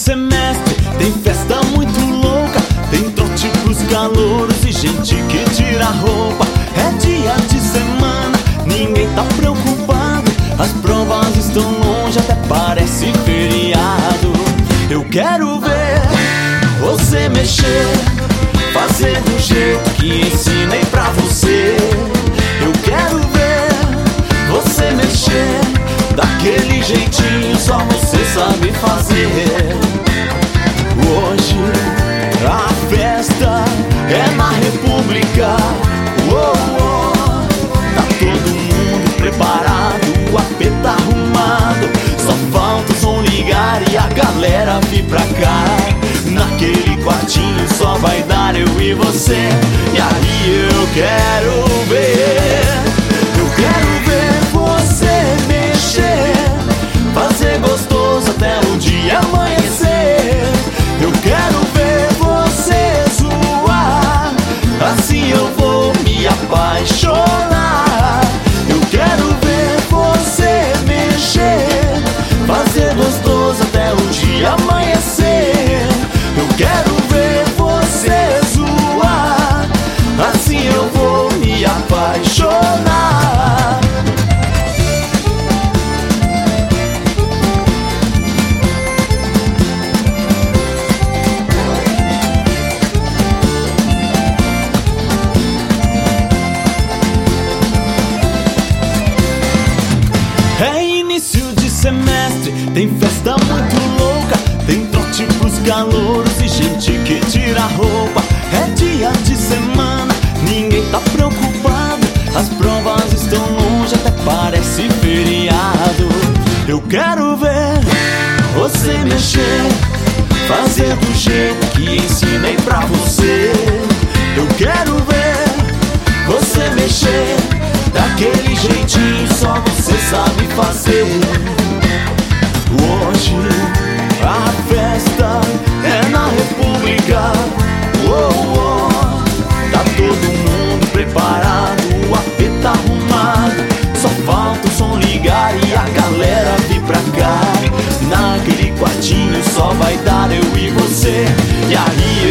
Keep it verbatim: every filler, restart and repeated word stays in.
semestre, tem festa muito louca, tem trote pros calouros e gente que tira a roupa. É dia de semana, ninguém tá preocupado, as provas estão longe, até parece feriado. Eu quero ver você mexer, fazer do jeito que ensinei pra você. Eu quero ver você mexer, daquele jeitinho só você sabe fazer. Hoje a festa é na República. Oh, oh. Tá todo mundo preparado, o apê tá arrumado, só falta o som ligar e a galera vir pra cá. Naquele quartinho só vai dar eu e você, e aí eu quero ver, eu quero ver você mexer, fazer gostoso até o dia amanhecer. Eu quero ver você zoar, assim eu vou me apaixonar. Eu quero ver você mexer, fazer gostoso até o dia amanhecer. Eu quero ver você zoar, assim eu vou me apaixonar. É início de semestre, tem festa muito louca, tem trote pros calouros e gente que tira a roupa. É dia de semana, ninguém tá preocupado, as provas estão longe, até parece feriado. Eu quero ver você mexer, fazer do jeito que ensinei pra você. Eu quero ver você mexer, daquele jeitinho só você sabe fazer. Hoje a festa é na República. Oh, oh. Tá todo mundo preparado, o apê tá arrumado, só falta o som ligar e a galera vir pra cá. Naquele quartinho só vai dar eu e você, e aí